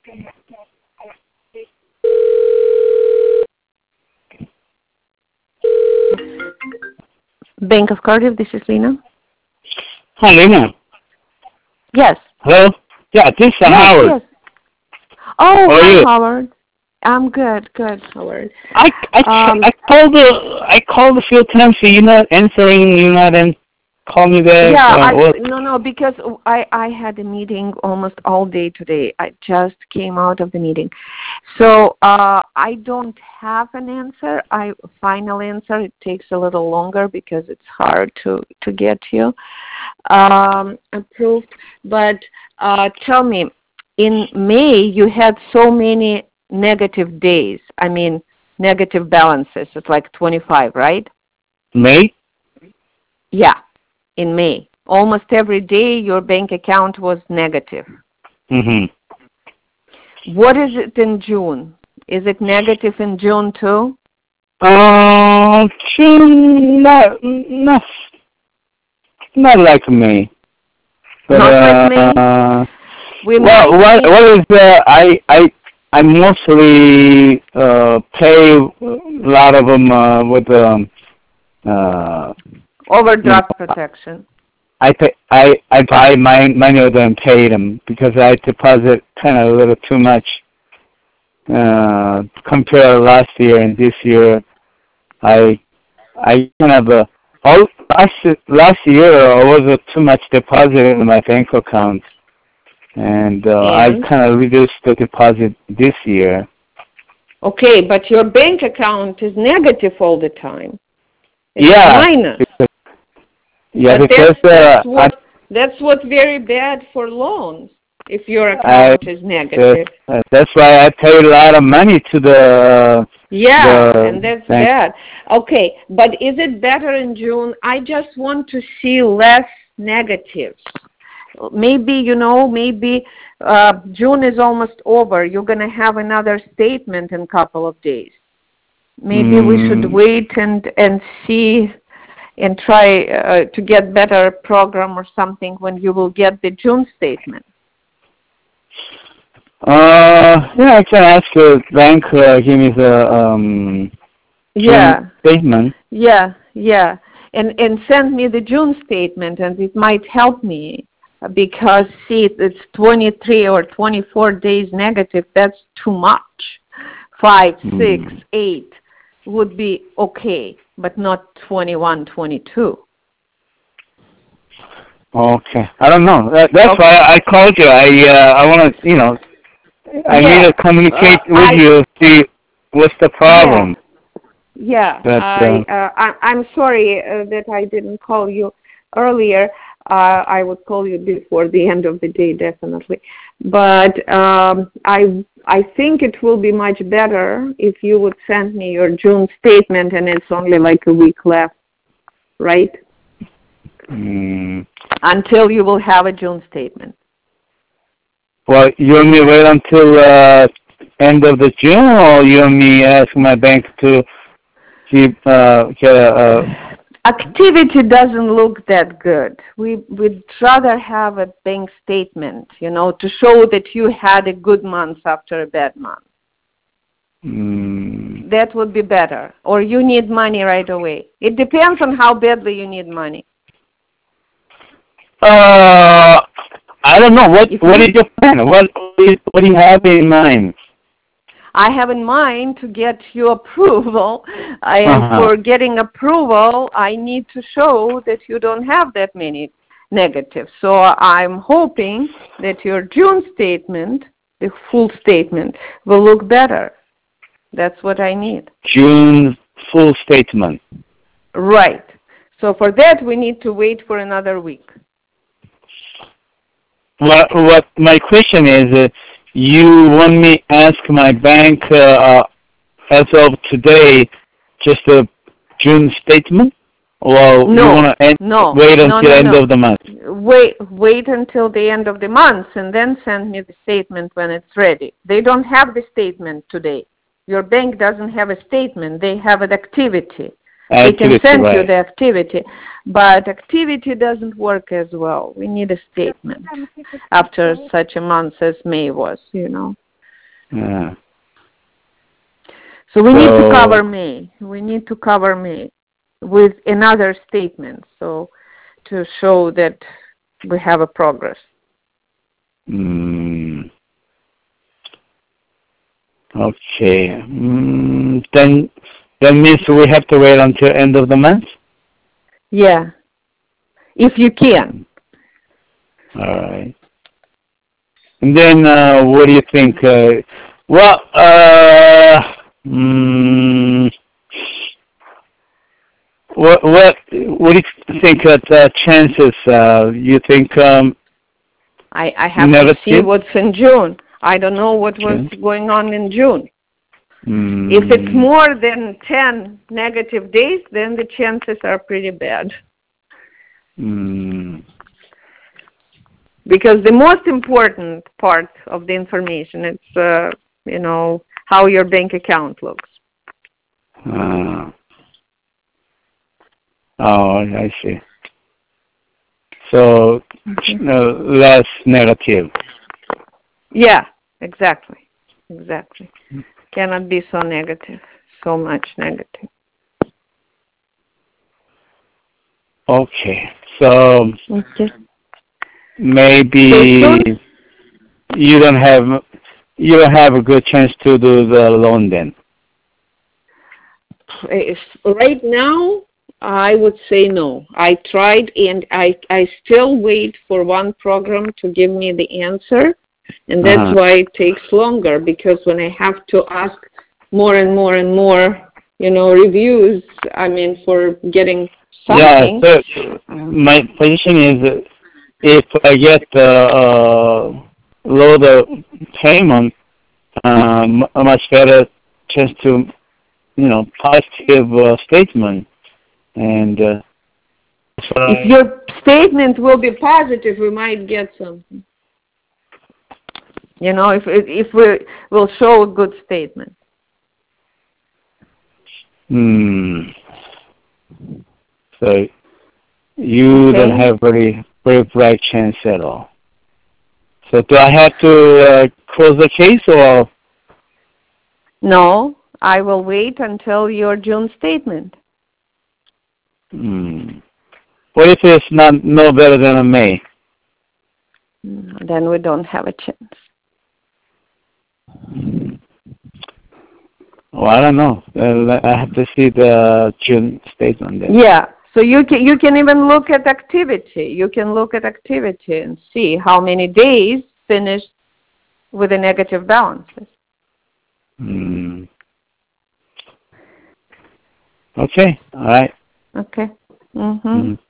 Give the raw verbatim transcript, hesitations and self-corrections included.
Bank of Cardiff, this is Lena. Hi, Lena. Yes. Hello? Yeah, this is yes, Howard. Yes. Oh, How hi, are you? Howard. I'm good, good, Howard. I I, Um, I called a, I called a few times, so you're not answering, you're not in, call me back. yeah, Uh, I, what? no, no, because I, I had a meeting almost all day today. I just came out of the meeting. So uh, I don't have an answer. I final answer. It takes a little longer because it's hard to, to get you um, approved. But uh, tell me, in May, you had so many negative days. I mean, negative balances. It's like twenty-five, right? May? Yeah, in May. Almost every day your bank account was negative. Mm-hmm. What is it in June? Is it negative in June too? Uh, June, not, not, not like May. But, Not like May? uh, We well, might what, need what is, uh, I, I, I mostly, uh, pay a lot of them, uh, with, um, uh, overdraft protection. I pay, I I buy mine many of them pay them because I deposit kind of a little too much uh, compared to last year and this year. I I kind of uh, all last last year I was uh, too much deposit in my bank account, and uh, I And? kind of reduced the deposit this year. Okay, but your bank account is negative all the time. It's Yeah. minus. Because, yeah, but because that's, that's uh, what I, that's what's very bad for loans. If your I account is negative. uh, that's why I paid a lot of money to the Yeah, the and that's bank. bad. Okay, but is it better in June? I just want to see less negatives. Maybe, you know, maybe uh, June is almost over. You're going to have another statement in a couple of days. Maybe mm. we should wait and, and see and try uh, to get better program or something when you will get the June statement. Uh, yeah, I can ask the bank, uh, give me the um, yeah. June statement. Yeah, yeah. And and send me the June statement, and it might help me because, see, it's twenty-three or twenty-four days negative. That's too much. Five, mm. six, eight would be okay, but not twenty-one, twenty-two. Okay. I don't know. That, that's okay. why I called you. I uh, I want to, you know, I yeah. need to communicate uh, with I, you, see what's the problem. Yeah, yeah. But, I, uh, uh, I, I'm sorry uh, that I didn't call you earlier. Uh, I would call you before the end of the day, definitely. But um, I, I think it will be much better if you would send me your June statement, and it's only like a week left, right? Mm. Until you will have a June statement. Well, you want me to wait until uh, end of the June, or you want me to ask my bank to keep uh, get a, a activity doesn't look that good. We, we'd rather have a bank statement, you know, to show that you had a good month after a bad month. Mm. That would be better. Or you need money right away. It depends on how badly you need money. Uh, I don't know. What if What you, is your plan? What What do you have in mind? I have in mind to get you approval, and uh-huh. for getting approval, I need to show that you don't have that many negatives. So I'm hoping that your June statement, the full statement, will look better. That's what I need. June full statement. Right. So for that, we need to wait for another week. What, what my question is, uh, you want me to ask my bank uh, uh, as of today, just a June statement, or no, you want to no, wait until no, the no, end no. of the month? Wait, wait until the end of the month, and then send me the statement when it's ready. They don't have the statement today. Your bank doesn't have a statement. They have an activity. They can send right. you the activity, but activity doesn't work as well. We need a statement after such a month as May was, you know. Yeah. So we need to So- cover May. We need to cover May with another statement, so to show that we have a progress. Mm. Okay. Mm, then that means we have to wait until end of the month? Yeah, if you can. All right. And then uh, what do you think? Uh, well, uh, mm, what what what do you think of the chances? Uh, you think um, I, I have Never to see seen? what's in June. I don't know what was Okay. going on in June. Mm, If it's more than ten negative days, then the chances are pretty bad. mm, Because the most important part of the information is, uh, you know, how your bank account looks. uh, oh, I see. So Mhm. uh, less negative. Yeah, exactly. Exactly. Cannot be so negative, so much negative. Okay. So Okay. maybe So soon, you don't have you don't have a good chance to do the loan then. if, right now, I would say no. I tried, and I, I still wait for one program to give me the answer, and that's Uh-huh. why it takes longer, because when I have to ask more and more and more, you know, reviews, I mean, for getting something. Yeah. So my position is that if I get the uh, load of payment, um, a much better chance to you know positive uh, statement and. Uh, so If your statement will be positive, we might get something. You know, if if we will show a good statement. Hmm. So you Okay. don't have very very bright chance at all. So do I have to uh, close the case or? No, I will wait until your June statement. Hmm. What if it's not no better than a May? Then we don't have a chance. Hmm. Well, I don't know. Uh, I have to see the June statement then. Yeah. So you can you can even look at activity. You can look at activity and see how many days finished with a negative balances. Hmm. Okay. All right. Okay. Mhm. Mm-hmm.